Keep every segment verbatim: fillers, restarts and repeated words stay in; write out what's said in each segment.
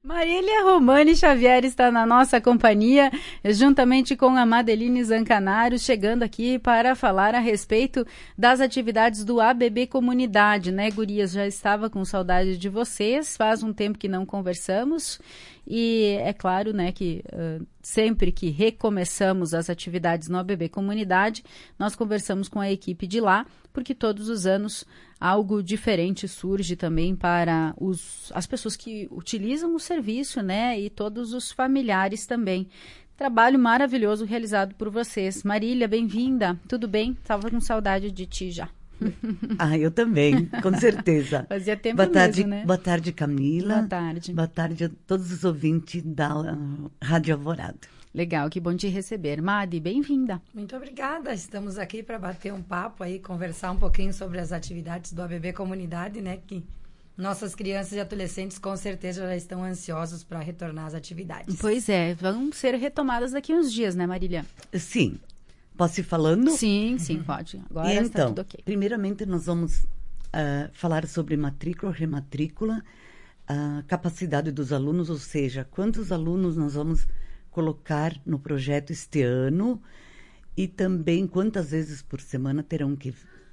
Marília Romani Xavier está na nossa companhia, juntamente com a Madeline Zancanaro, chegando aqui para falar a respeito das atividades do A B B Comunidade, né, gurias? Já estava com saudade de vocês, faz um tempo que não conversamos e é claro, né, que uh, sempre que recomeçamos as atividades no A B B Comunidade, nós conversamos com a equipe de lá, porque todos os anos algo diferente surge também para os, as pessoas que utilizam o serviço, né, e todos os familiares também. Trabalho maravilhoso realizado por vocês. Marília, bem-vinda. Tudo bem? Estava com saudade de ti já. Ah, eu também, com certeza. Fazia tempo boa tarde, mesmo, né? Boa tarde, Camila. Boa tarde. Boa tarde a todos os ouvintes da Rádio Alvorada. Legal, que bom te receber. Madi, bem-vinda. Muito obrigada. Estamos aqui para bater um papo aí, conversar um pouquinho sobre as atividades do A B B Comunidade, né? Que nossas crianças e adolescentes com certeza já estão ansiosos para retornar às atividades. Pois é, vão ser retomadas daqui uns dias, né, Marília? Sim. Posso ir falando? Sim, sim, pode. Agora e está então, tudo ok. Primeiramente, nós vamos uh, falar sobre matrícula, rematrícula, a capacidade dos alunos, ou seja, quantos alunos nós vamos colocar no projeto este ano e também quantas vezes por semana terão que,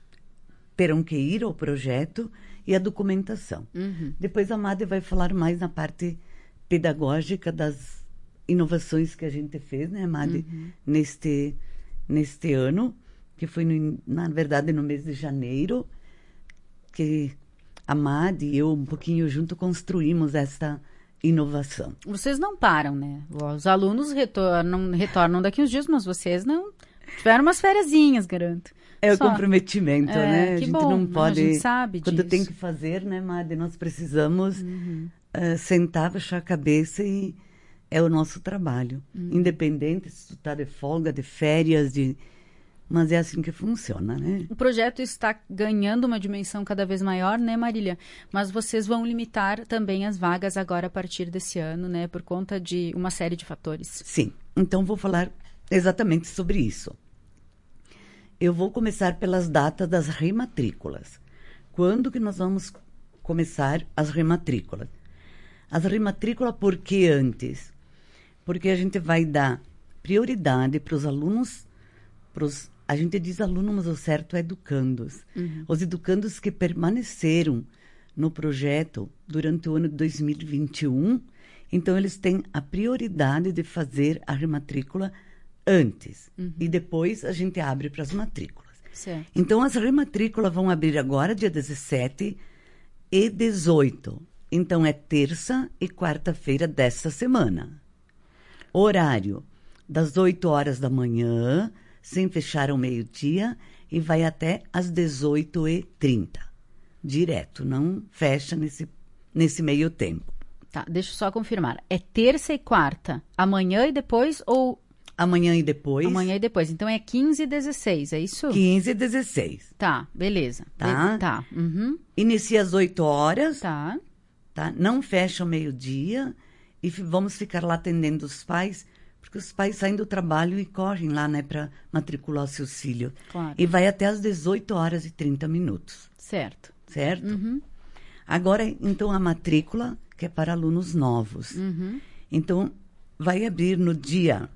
terão que ir ao projeto e a documentação. Uhum. Depois a Madi vai falar mais na parte pedagógica das inovações que a gente fez, né, Madi, uhum. neste, neste ano, que foi, no, na verdade, no mês de janeiro, que a Madi e eu, um pouquinho junto, construímos esta inovação. Vocês não param, né? Os alunos retornam, retornam daqui uns dias, mas vocês não tiveram umas fériasinhas, garanto. É Só. O comprometimento, é, né? A que gente bom, não pode... A gente sabe quando disso. tem que fazer, né, Madi? Nós precisamos uhum. uh, sentar, baixar a cabeça e é o nosso trabalho. Uhum. Independente se tu está de folga, de férias, de... mas é assim que funciona, né? O projeto está ganhando uma dimensão cada vez maior, né, Marília? Mas vocês vão limitar também as vagas agora a partir desse ano, né? Por conta de uma série de fatores. Sim. Então, vou falar exatamente sobre isso. Eu vou começar pelas datas das rematrículas. Quando que nós vamos começar as rematrículas? As rematrículas, por que antes? Porque a gente vai dar prioridade para os alunos, pros, a gente diz aluno, mas o certo é educandos. Uhum. Os educandos que permaneceram no projeto durante o ano de dois mil e vinte e um, então eles têm a prioridade de fazer a rematrícula antes. Uhum. E depois a gente abre para as matrículas. Certo. Então, as rematrículas vão abrir agora, dia dezessete e dezoito. Então, é terça e quarta-feira dessa semana. Horário, das oito horas da manhã, sem fechar ao meio-dia, e vai até às dezoito e trinta. Direto, não fecha nesse, nesse meio tempo. Tá, deixa eu só confirmar. É terça e quarta, amanhã e depois ou... Amanhã e depois. Amanhã e depois. Então, é quinze e dezesseis, é isso? quinze e dezesseis. Tá, beleza. Tá? Be- tá. Uhum. Inicia às oito horas. Tá. Tá? Não fecha ao meio-dia e f- vamos ficar lá atendendo os pais, porque os pais saem do trabalho e correm lá, né, para matricular o seu filho. Claro. E vai até às dezoito horas e trinta minutos, Certo. certo? Uhum. Agora, então, a matrícula, que é para alunos novos. Uhum. Então, vai abrir no dia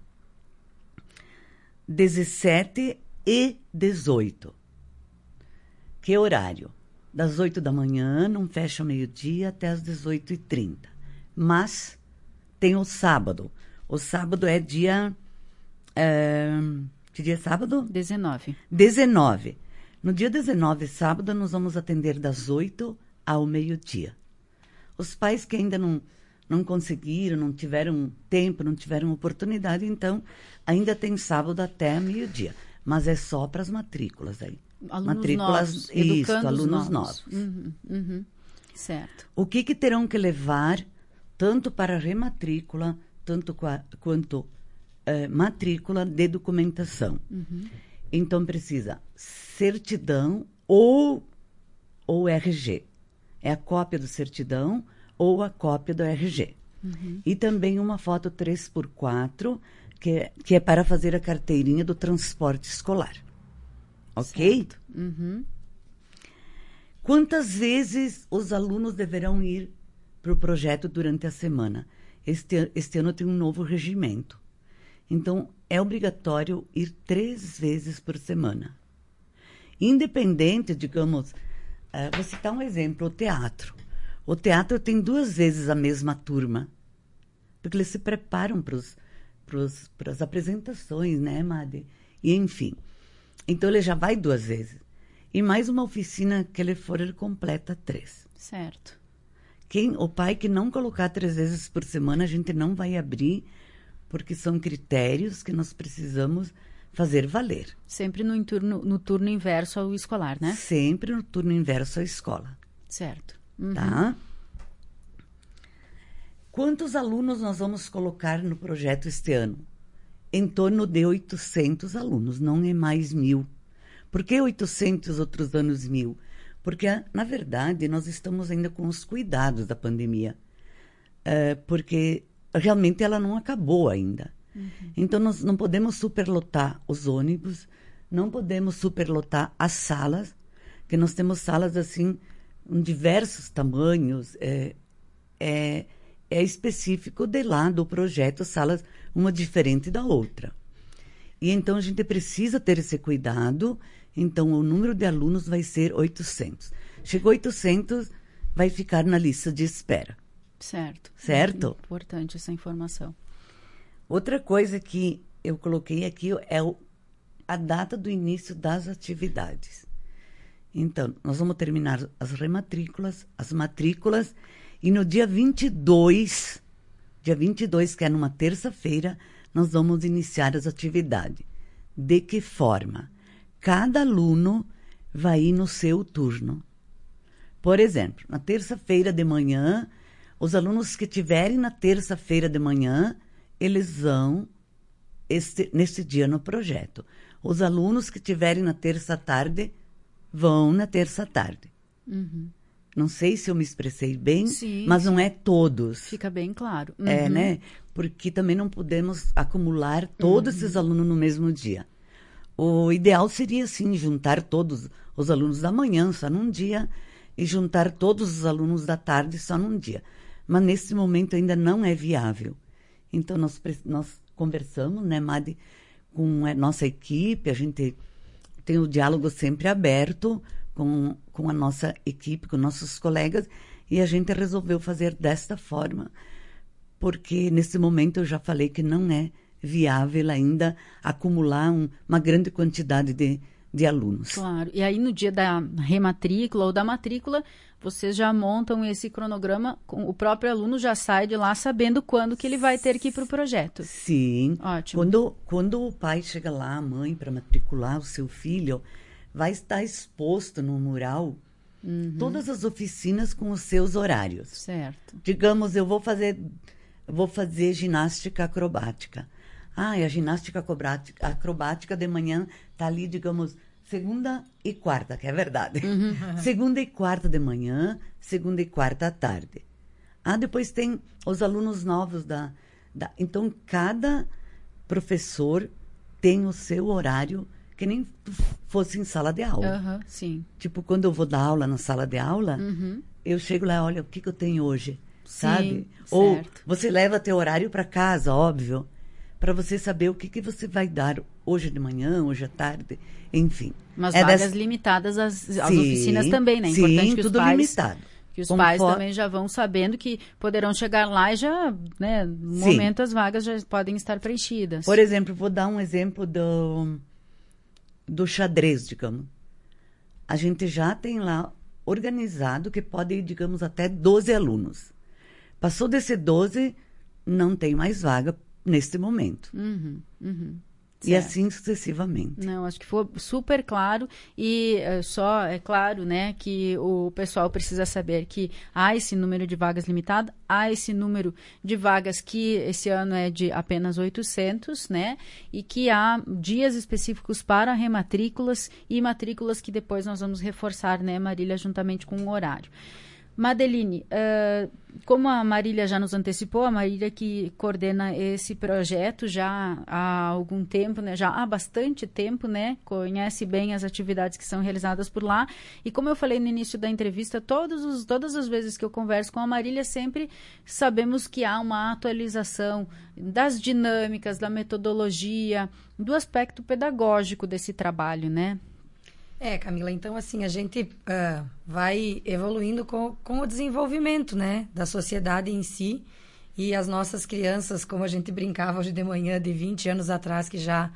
dezessete e dezoito. Que horário? Das oito da manhã, não fecha ao meio-dia, até às dezoito e trinta. Mas tem o sábado. O sábado é dia... É, que dia é sábado? dezenove. dezenove. No dia dezenove, sábado, nós vamos atender das oito ao meio-dia. Os pais que ainda não, não conseguiram, não tiveram tempo, não tiveram oportunidade, então, ainda tem sábado até meio-dia. Mas é só para as matrículas aí. Alunos matrículas, novos, isso, educandos alunos novos. novos. Uhum, uhum. Certo. O que, que terão que levar, tanto para rematrícula, tanto qua, quanto eh, matrícula de documentação? Uhum. Então, precisa certidão ou, ou R G. É a cópia do certidão ou a cópia do R G. Uhum. E também uma foto três por quatro, que é, que é para fazer a carteirinha do transporte escolar. Ok? Uhum. Quantas vezes os alunos deverão ir para o projeto durante a semana. Este, este ano tem um novo regimento. Então, é obrigatório ir três vezes por semana. Independente, digamos, uh, vou citar um exemplo, o teatro. O teatro tem duas vezes a mesma turma, porque eles se preparam para as apresentações, né, Madi? E, enfim. Então, ele já vai duas vezes. E mais uma oficina que ele for, ele completa três. Certo. Quem, o pai que não colocar três vezes por semana, a gente não vai abrir, porque são critérios que nós precisamos fazer valer. Sempre no, turno, no turno inverso ao escolar, né? Sempre no turno inverso à escola. Certo. Uhum. Tá? Quantos alunos nós vamos colocar no projeto este ano? Em torno de oitocentos alunos, não é mais mil. Por que oitocentos, outros anos mil? Porque, na verdade, nós estamos ainda com os cuidados da pandemia. É, porque realmente ela não acabou ainda. Uhum. Então, nós não podemos superlotar os ônibus, não podemos superlotar as salas, que nós temos salas assim, em diversos tamanhos, é, é, é específico de lá do projeto, salas uma diferente da outra. E então a gente precisa ter esse cuidado, então o número de alunos vai ser oitocentos. Chegou oitocentos, vai ficar na lista de espera. Certo. Certo? Muito importante essa informação. Outra coisa que eu coloquei aqui é o, a data do início das atividades. Então, nós vamos terminar as rematrículas, as matrículas, e no dia vinte e dois, dia vinte e dois, que é numa terça-feira, nós vamos iniciar as atividades. De que forma? Cada aluno vai ir no seu turno. Por exemplo, na terça-feira de manhã, os alunos que estiverem na terça-feira de manhã, eles vão este, nesse dia no projeto. Os alunos que estiverem na terça-tarde, vão na terça-tarde. Uhum. Não sei se eu me expressei bem, sim, mas sim. não é todos. Fica bem claro. Uhum. É, né? Porque também não podemos acumular todos uhum. esses alunos no mesmo dia. O ideal seria, sim, juntar todos os alunos da manhã só num dia e juntar todos os alunos da tarde só num dia. Mas nesse momento ainda não é viável. Então, nós, nós conversamos, né, Madi, com a nossa equipe, a gente tem o diálogo sempre aberto com, com a nossa equipe, com nossos colegas, e a gente resolveu fazer desta forma, porque nesse momento eu já falei que não é viável ainda acumular um, uma grande quantidade de, de alunos. Claro. E aí no dia da rematrícula ou da matrícula, vocês já montam esse cronograma, com, o próprio aluno já sai de lá sabendo quando que ele vai ter que ir para o projeto. Sim. Ótimo. Quando, quando o pai chega lá, a mãe, para matricular o seu filho, vai estar exposto no mural uhum. todas as oficinas com os seus horários. Certo. Digamos, eu vou fazer, vou fazer ginástica acrobática. Ah, e a ginástica acrobática, acrobática de manhã está ali, digamos, segunda e quarta, que é verdade. Uhum. Segunda e quarta de manhã, segunda e quarta à tarde. Ah, depois tem os alunos novos da... da então, cada professor tem o seu horário, que nem fosse em sala de aula. Uhum, sim. Tipo, quando eu vou dar aula na sala de aula, uhum. eu chego lá, olha, o que, que eu tenho hoje, sim, sabe? certo. Ou você leva teu horário para casa, óbvio, para você saber o que, que você vai dar hoje de manhã, hoje à tarde, enfim. Mas é vagas dessa... limitadas às, às sim, oficinas também, né? Sim, importante que os tudo pais, limitado. Que os Como pais for... também já vão sabendo que poderão chegar lá e já, né, no sim. momento as vagas já podem estar preenchidas. Por exemplo, vou dar um exemplo do, do xadrez, digamos. A gente já tem lá organizado que pode ir, digamos, até doze alunos. Passou desse doze, não tem mais vaga neste momento. Uhum, uhum. E assim sucessivamente. Não, acho que foi super claro e é, só é claro, né, que o pessoal precisa saber que há esse número de vagas limitado, há esse número de vagas que esse ano é de apenas oitocentos, né, e que há dias específicos para rematrículas e matrículas que depois nós vamos reforçar, né, Marília, juntamente com o horário. Madeline, uh, como a Marília já nos antecipou, a Marília que coordena esse projeto já há algum tempo, né? Já há bastante tempo, né? Conhece bem as atividades que são realizadas por lá. E como eu falei no início da entrevista, todos os, todas as vezes que eu converso com a Marília, sempre sabemos que há uma atualização das dinâmicas, da metodologia, do aspecto pedagógico desse trabalho, né? É, Camila, então assim, a gente uh, vai evoluindo com, com o desenvolvimento, né, da sociedade em si, e as nossas crianças, como a gente brincava hoje de manhã, de vinte anos atrás, que já,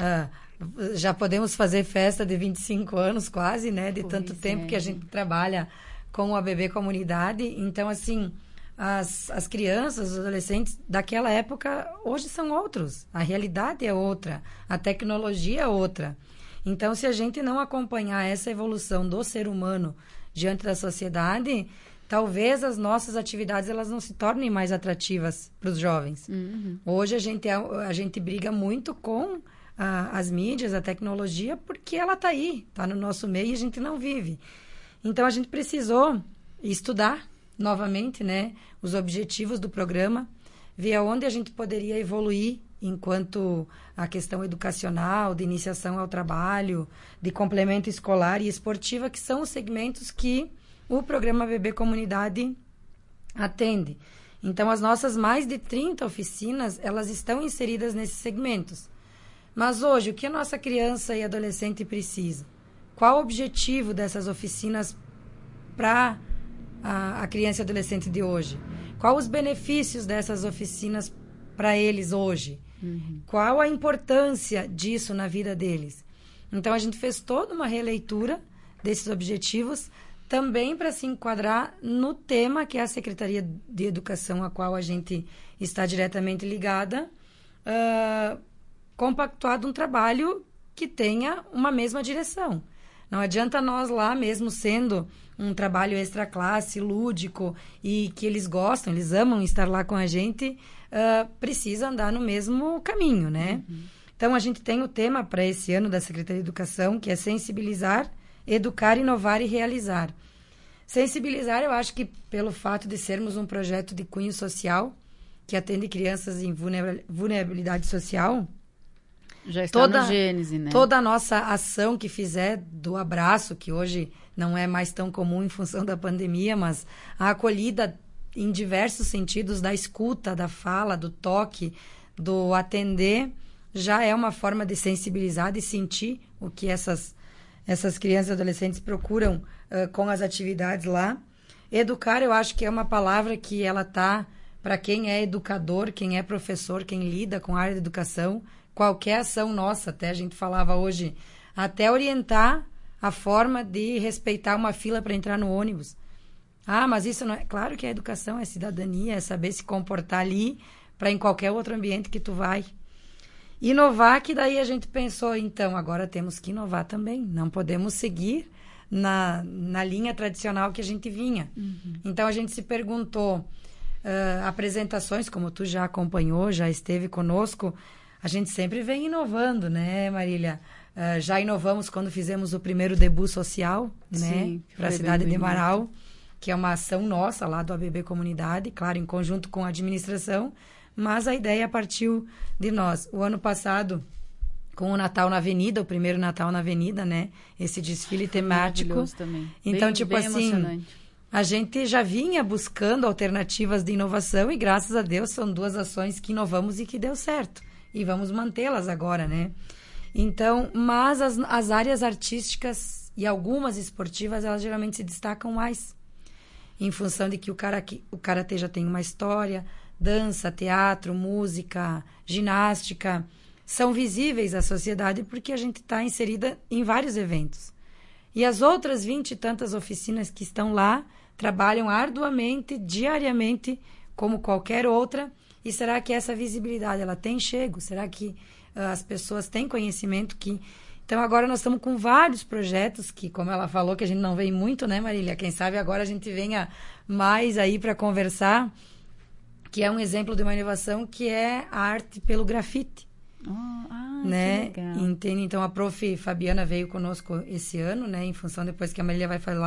uh, já podemos fazer festa de vinte e cinco anos quase, né, de pois tanto é. tempo que a gente trabalha com a A B B Comunidade. Então, assim, as, as crianças, os adolescentes daquela época, hoje são outros, a realidade é outra, a tecnologia é outra. Então, se a gente não acompanhar essa evolução do ser humano diante da sociedade, talvez as nossas atividades elas não se tornem mais atrativas para os jovens. Uhum. Hoje a gente, a gente briga muito com a, as mídias, a tecnologia, porque ela está aí, está no nosso meio e a gente não vive. Então, a gente precisou estudar novamente, né, os objetivos do programa, ver aonde a gente poderia evoluir enquanto a questão educacional, de iniciação ao trabalho, de complemento escolar e esportiva, que são os segmentos que o programa A B B Comunidade atende. Então, as nossas mais de trinta oficinas, elas estão inseridas nesses segmentos. Mas hoje, o que a nossa criança e adolescente precisa? Qual o objetivo dessas oficinas para a, a criança e adolescente de hoje? Quais os benefícios dessas oficinas para eles hoje? Uhum. Qual a importância disso na vida deles? Então, a gente fez toda uma releitura desses objetivos, também para se enquadrar no tema que é a Secretaria de Educação, a qual a gente está diretamente ligada, uh, compactuado um trabalho que tenha uma mesma direção. Não adianta nós lá, mesmo sendo um trabalho extra classe, lúdico, e que eles gostam, eles amam estar lá com a gente, uh, precisa andar no mesmo caminho, né? Uhum. Então, a gente tem o tema para esse ano da Secretaria de Educação, que é sensibilizar, educar, inovar e realizar. Sensibilizar, eu acho que pelo fato de sermos um projeto de cunho social, que atende crianças em vulnerabilidade social, já está toda, no gênese, né? Toda a nossa ação que fizer do abraço, que hoje não é mais tão comum em função da pandemia, mas a acolhida em diversos sentidos, da escuta, da fala, do toque, do atender, já é uma forma de sensibilizar, de sentir o que essas, essas crianças e adolescentes procuram uh, com as atividades lá. Educar, eu acho que é uma palavra que ela está para quem é educador, quem é professor, quem lida com a área de educação. Qualquer ação nossa, até a gente falava hoje, até orientar a forma de respeitar uma fila para entrar no ônibus. Ah, mas isso não é... Claro que é educação, é cidadania, é saber se comportar ali para em qualquer outro ambiente que tu vai. Inovar, que daí a gente pensou, então, agora temos que inovar também. Não podemos seguir na, na linha tradicional que a gente vinha. Uhum. Então, a gente se perguntou, uh, apresentações, como tu já acompanhou, já esteve conosco, a gente sempre vem inovando, né, Marília? Uh, já inovamos quando fizemos o primeiro debut social, né, para a cidade de Marau, que é uma ação nossa lá do A B B Comunidade, claro, em conjunto com a administração, mas a ideia partiu de nós. O ano passado, com o Natal na Avenida, o primeiro Natal na Avenida, né, esse desfile temático. Também. Então, bem, tipo bem assim, emocionante. A gente já vinha buscando alternativas de inovação e, graças a Deus, são duas ações que inovamos e que deu certo. E vamos mantê-las agora, né? Então, mas as, as áreas artísticas e algumas esportivas, elas geralmente se destacam mais. Em função de que o, cara, o karatê já tem uma história, dança, teatro, música, ginástica, são visíveis à sociedade porque a gente está inserida em vários eventos. E as outras vinte e tantas oficinas que estão lá trabalham arduamente, diariamente, como qualquer outra. E será que essa visibilidade ela tem chego? Será que uh, as pessoas têm conhecimento que... Então, agora nós estamos com vários projetos que, como ela falou, que a gente não vem muito, né, Marília? Quem sabe agora a gente venha mais aí para conversar, que é um exemplo de uma inovação que é a arte pelo grafite. Oh, ah, né? que legal. Entende? Então, a prof Fabiana veio conosco esse ano, né, em função, depois que a Marília vai falar,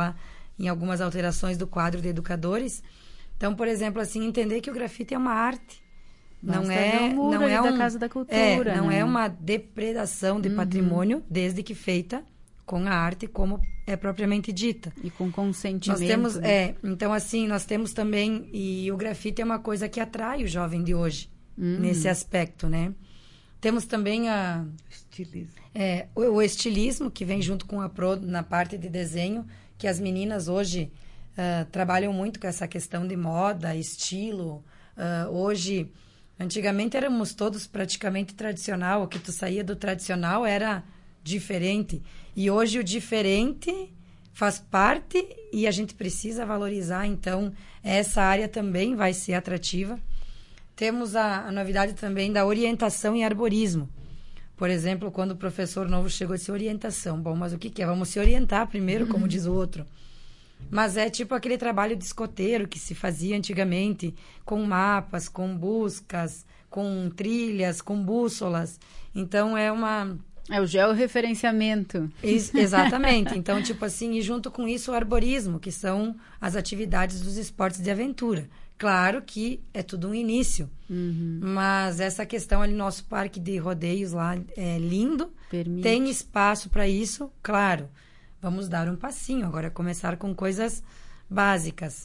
em algumas alterações do quadro de educadores. Então, por exemplo, assim, entender que o grafite é uma arte. Não é, um muro não é um, da Casa da Cultura, é, não né? é uma depredação de uhum. patrimônio, desde que feita com a arte como é propriamente dita. E com consentimento. Nós temos, né? é, então assim, nós temos também, e o grafite é uma coisa que atrai o jovem de hoje, uhum. nesse aspecto, né? Temos também a, estilismo. É, o, o estilismo, que vem junto com a pro, na parte de desenho, que as meninas hoje uh, trabalham muito com essa questão de moda, estilo. Uh, hoje, antigamente éramos todos praticamente tradicional, o que tu saía do tradicional era diferente. E hoje o diferente faz parte e a gente precisa valorizar. Então, essa área também vai ser atrativa. Temos a, a novidade também da orientação em arborismo. Por exemplo, quando o professor novo chegou, disse orientação. Bom, mas o que, que é? Vamos se orientar primeiro, como diz o outro. Mas é tipo aquele trabalho de escoteiro que se fazia antigamente, com mapas, com buscas, com trilhas, com bússolas. Então, é uma... É o georreferenciamento. Isso, exatamente. Então, tipo assim, e junto com isso o arborismo, que são as atividades dos esportes de aventura. Claro que é tudo um início, uhum. mas essa questão ali, nosso parque de rodeios lá é lindo, Permite. Tem espaço para isso, claro. Vamos dar um passinho, agora começar com coisas básicas.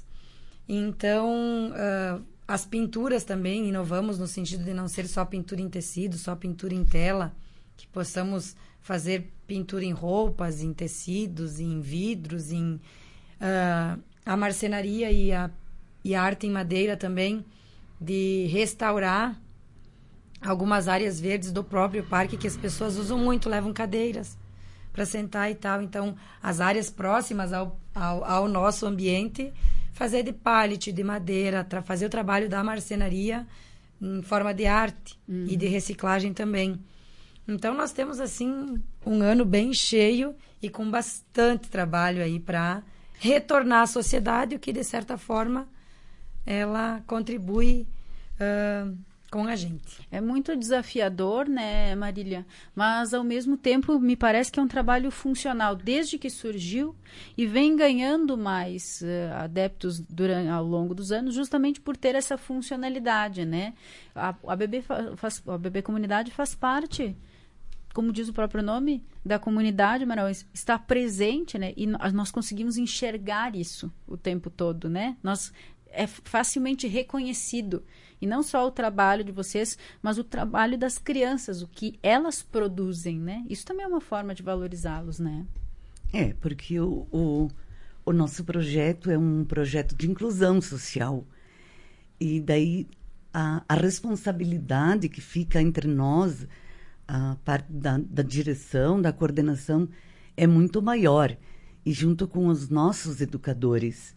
Então, uh, as pinturas também, inovamos no sentido de não ser só pintura em tecido, só pintura em tela, que possamos fazer pintura em roupas, em tecidos, em vidros, em uh, a marcenaria e a, e a arte em madeira também, de restaurar algumas áreas verdes do próprio parque que as pessoas usam muito, levam cadeiras para sentar e tal. Então, as áreas próximas ao, ao, ao nosso ambiente, fazer de pallet, de madeira, tra- fazer o trabalho da marcenaria em forma de arte uhum. e de reciclagem também. Então, nós temos, assim, um ano bem cheio e com bastante trabalho aí para retornar à sociedade, o que, de certa forma, ela contribui uh, com a gente. É muito desafiador, né, Marília? Mas, ao mesmo tempo, me parece que é um trabalho funcional desde que surgiu e vem ganhando mais uh, adeptos durante, ao longo dos anos, justamente por ter essa funcionalidade, né? A, a, B B faz, a B B Comunidade faz parte, como diz o próprio nome, da comunidade, Manuel, está presente, né? E nós conseguimos enxergar isso o tempo todo, né? Nós, é facilmente reconhecido. E não só o trabalho de vocês, mas o trabalho das crianças, o que elas produzem, né? Isso também é uma forma de valorizá-los, né? É, porque o, o, o nosso projeto é um projeto de inclusão social. E daí a, a responsabilidade que fica entre nós, a parte da, da direção, da coordenação, é muito maior. E junto com os nossos educadores.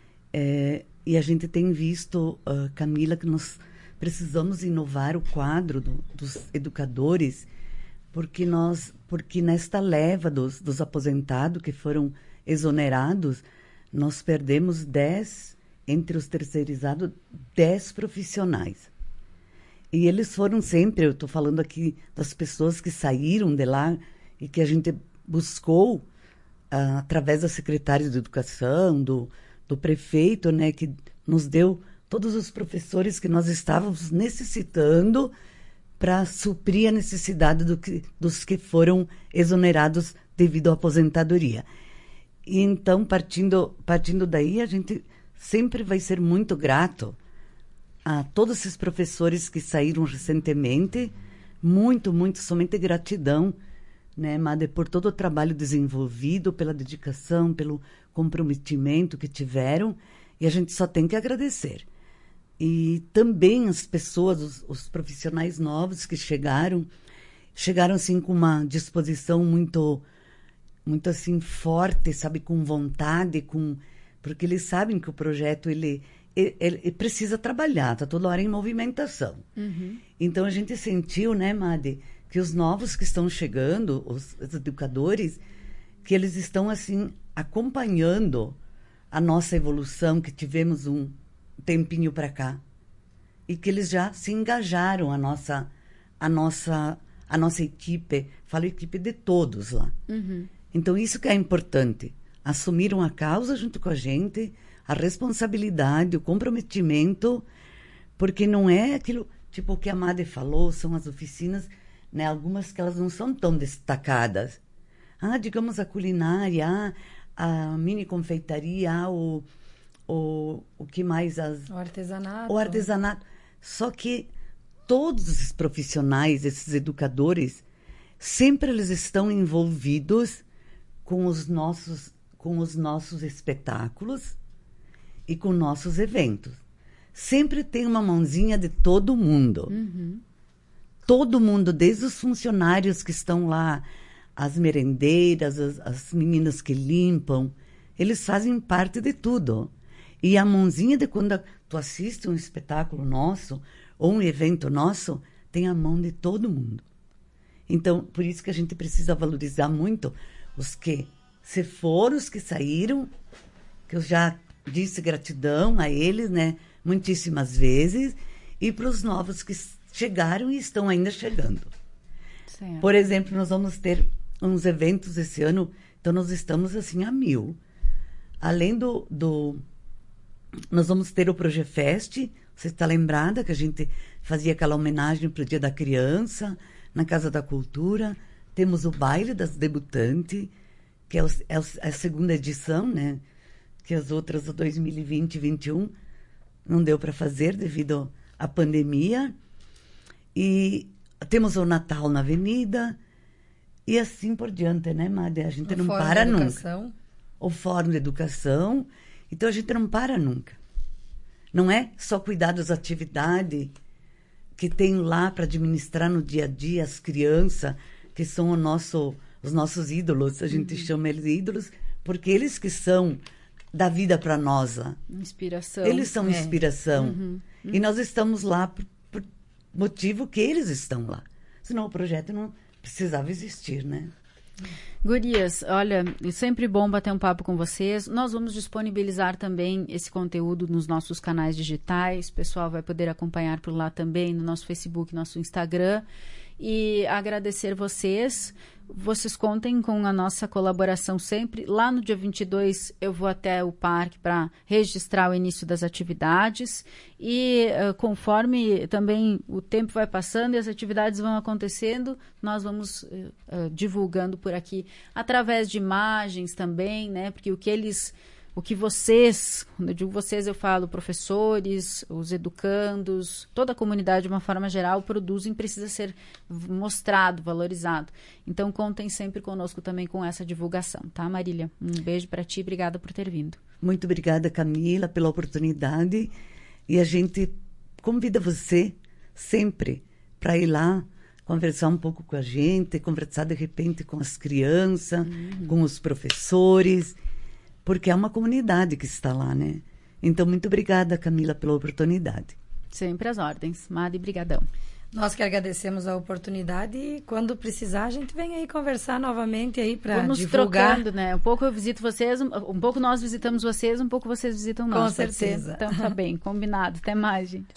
É, e a gente tem visto, uh, Camila, que nós precisamos inovar o quadro do, dos educadores, porque, nós, porque nesta leva dos, dos aposentados que foram exonerados, nós perdemos dez, entre os terceirizados, dez profissionais. E eles foram sempre, eu estou falando aqui das pessoas que saíram de lá e que a gente buscou, uh, através da secretária de Educação, do, do prefeito, né, que nos deu todos os professores que nós estávamos necessitando para suprir a necessidade do que, dos que foram exonerados devido à aposentadoria. E então, partindo, partindo daí, a gente sempre vai ser muito grato a todos esses professores que saíram recentemente, muito, muito, somente gratidão, né, Made, por todo o trabalho desenvolvido, pela dedicação, pelo comprometimento que tiveram, e a gente só tem que agradecer. E também as pessoas, os, os profissionais novos que chegaram, chegaram assim com uma disposição muito, muito assim forte, sabe, com vontade, com, porque eles sabem que o projeto ele Ele, ele precisa trabalhar, está toda hora em movimentação. Uhum. Então, a gente sentiu, né, Made, que os novos que estão chegando, os, os educadores, que eles estão, assim, acompanhando a nossa evolução, que tivemos um tempinho para cá. E que eles já se engajaram, a nossa, a nossa, a nossa equipe, falo equipe de todos lá. Uhum. Então, isso que é importante. assumiram a causa junto com a gente, a responsabilidade, o comprometimento, porque não é aquilo, tipo o que a Made falou, são as oficinas, né, algumas que elas não são tão destacadas. Ah, digamos a culinária, ah, a mini confeitaria, ah, o, o, o que mais? As, o artesanato. O artesanato. Só que todos os profissionais, esses educadores, sempre eles estão envolvidos com os nossos, com os nossos espetáculos e com nossos eventos. Sempre tem uma mãozinha de todo mundo. Uhum. Todo mundo, desde os funcionários que estão lá, as merendeiras, as, as meninas que limpam, eles fazem parte de tudo. E a mãozinha de quando tu assiste um espetáculo nosso ou um evento nosso, tem a mão de todo mundo. Então, por isso que a gente precisa valorizar muito os que se foram, os que saíram, que eu já disse gratidão a eles, né, muitíssimas vezes, e para os novos que chegaram e estão ainda chegando. Certo. Por exemplo, nós vamos ter uns eventos esse ano, então nós estamos assim a mil. Além do... do nós vamos ter o Progefest, você está lembrada que a gente fazia aquela homenagem para o Dia da Criança, na Casa da Cultura. Temos o Baile das Debutantes, que é, o, é a segunda edição, né? Que as outras, o dois mil e vinte e dois mil e vinte e um, não deu para fazer devido à pandemia. E temos o Natal na Avenida, e assim por diante, né, Made? A gente o não Fórum para de nunca. Educação. O Fórum de Educação. Então, a gente não para nunca. Não é só cuidar das atividades que tem lá para administrar no dia a dia as crianças, que são o nosso, os nossos ídolos. A gente uhum. chama eles de ídolos, porque eles que são da vida para nós. Inspiração. Eles são é. inspiração. Uhum. Uhum. E nós estamos lá por, por motivo que eles estão lá. Senão o projeto não precisava existir, né? Gurias, olha, é sempre bom bater um papo com vocês. Nós vamos disponibilizar também esse conteúdo nos nossos canais digitais. O pessoal vai poder acompanhar por lá também, no nosso Facebook, nosso Instagram. E agradecer vocês. Vocês contem com a nossa colaboração sempre. Lá no dia vinte e dois eu vou até o parque para registrar o início das atividades. E uh, conforme também o tempo vai passando e as atividades vão acontecendo, nós vamos uh, uh, divulgando por aqui através de imagens também, né? Porque o que eles... O que vocês, quando eu digo vocês, eu falo professores, os educandos, toda a comunidade de uma forma geral produzem, precisa ser mostrado, valorizado. Então, contem sempre conosco também com essa divulgação, tá, Marília? Um beijo para ti, obrigada por ter vindo. Muito obrigada, Camila, pela oportunidade. E a gente convida você sempre para ir lá conversar um pouco com a gente, conversar de repente com as crianças, uhum. com os professores, porque é uma comunidade que está lá, né? Então, muito obrigada, Camila, pela oportunidade. Sempre às ordens. Madi, brigadão. Nós que agradecemos a oportunidade e quando precisar, a gente vem aí conversar novamente aí para divulgar. Trocando, né? Um pouco eu visito vocês, um, um pouco nós visitamos vocês, um pouco vocês visitam nós. Com certeza. Então, tá bem, combinado. Até mais, gente.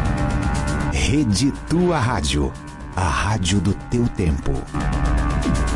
Rede Tua Rádio, a rádio do teu tempo.